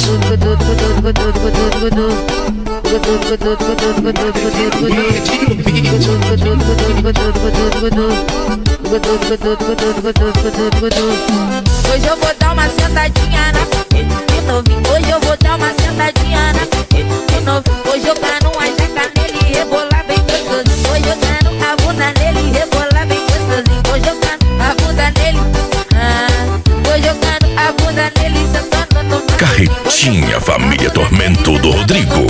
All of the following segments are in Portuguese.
Hoje eu vou dar uma sentadinha na de novinho. Hoje eu vou dar uma sentadinha na de novinho. Hoje eu quero uma jaca nele e rebolar bem gostosinho. Hoje eu quero a bunda nele e rebolar bem gostosinho. Hoje eu quero a bunda nele. Hoje eu quero a bunda nele sentando no Carretinha Família Tormento do Rodrigo.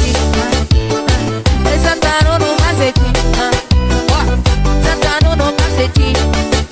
Sentando no macetinho. Sentando no macetinho.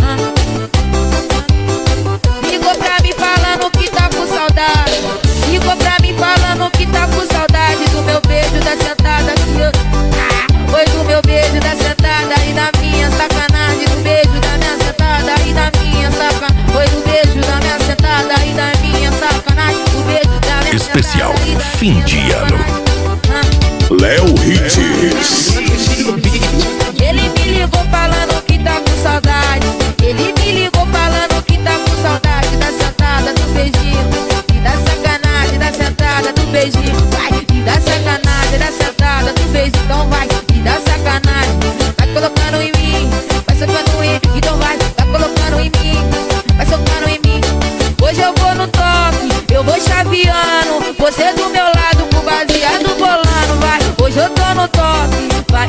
Ligou pra mim falando que tá com saudade. Ligou pra mim falando que tá com saudade do meu beijo da sentada aqui, ó. Foi do meu beijo da sentada e da minha sacanagem. Do beijo da minha sentada e da minha sacanagem. Foi do beijo da minha sentada e da minha sacanagem. Do beijo da minha Especial sentada e da fim minha de ano. Léo Hits. Ele me ligou falando que tá com saudade. Ele me ligou falando que tá com saudade da sentada do beijinho e da sacanagem da sentada do beijinho. Vai, e da sacanagem da sentada do beijinho. Então vai, e da sacanagem. Vai colocando em mim, vai socando em mim. Então vai colocando em mim, vai socando em mim. Hoje eu vou no toque, eu vou chaveando. Você do meu lado com baseado bolando. Vai, hoje eu tô no toque, vai.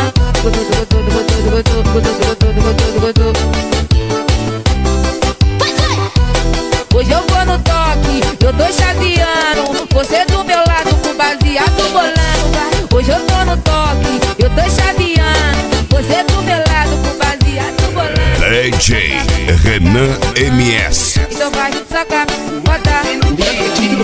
Hoje eu vou no toque, eu tô chaveando. Você do meu lado com baseado bolando. Vai, hoje eu tô no toque, eu tô chaveando. Você do meu lado com baseado bolando. DJ Renan MS. Então vai, saca, bota.